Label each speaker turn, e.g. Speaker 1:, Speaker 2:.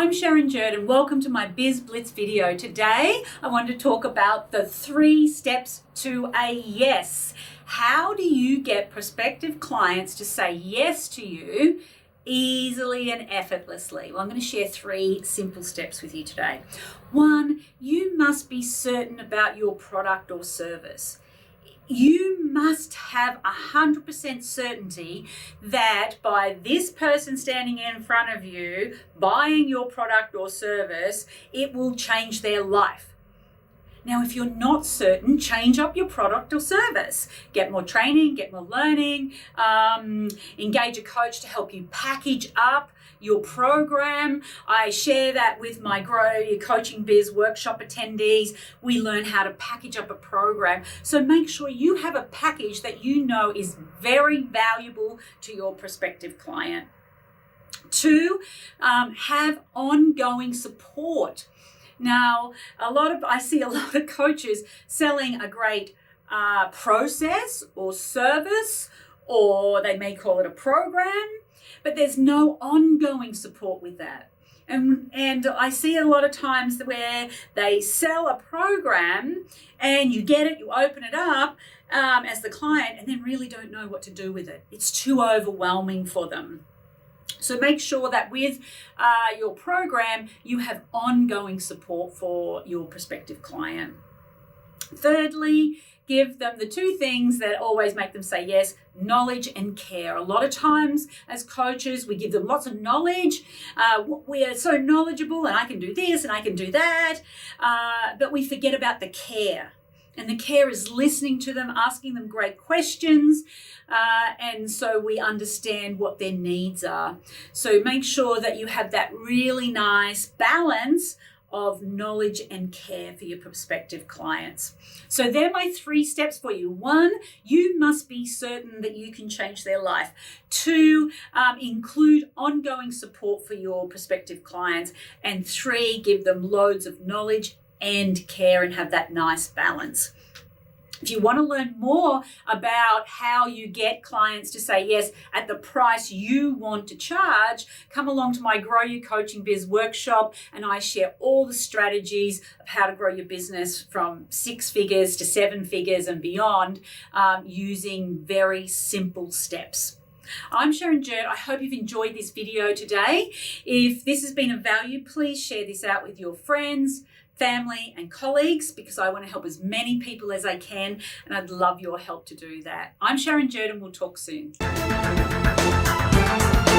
Speaker 1: I'm Sharon Jerd and welcome to my Biz Blitz video. Today I want to talk about the 3 steps to a yes. How do you get prospective clients to say yes to you easily and effortlessly? Well, I'm going to share 3 simple steps with you today. 1, you must be certain about your product or service. You must have 100% certainty that by this person standing in front of you, buying your product or service, it will change their life. Now, if you're not certain, change up your product or service. Get more training, get more learning, engage a coach to help you package up your program. I share that with my Grow Your Coaching Biz workshop attendees. We learn how to package up a program. So make sure you have a package that you know is very valuable to your prospective client. 2, have ongoing support. Now, I see a lot of coaches selling a great process or service, or they may call it a program, but there's no ongoing support with that. And I see a lot of times where they sell a program and you get it, you open it up as the client, and then really don't know what to do with it. It's too overwhelming for them. So make sure that with your program, you have ongoing support for your prospective client. Thirdly, give them the 2 things that always make them say yes: knowledge and care. A lot of times as coaches, we give them lots of knowledge. We are so knowledgeable, and I can do this and I can do that, but we forget about the care. And the care is listening to them, asking them great questions, and so we understand what their needs are. So make sure that you have that really nice balance of knowledge and care for your prospective clients. So they're my 3 steps for you. 1, you must be certain that you can change their life. 2, include ongoing support for your prospective clients. And 3, give them loads of knowledge and care and have that nice balance. If you want to learn more about how you get clients to say yes at the price you want to charge, come along to my Grow Your Coaching Biz workshop, and I share all the strategies of how to grow your business from 6 figures to 7 figures and beyond using very simple steps. I'm Sharon Jerd. I hope you've enjoyed this video today. If this has been of value, please share this out with your friends, family and colleagues, because I want to help as many people as I can, and I'd love your help to do that. I'm Sharon Jerd, and we'll talk soon.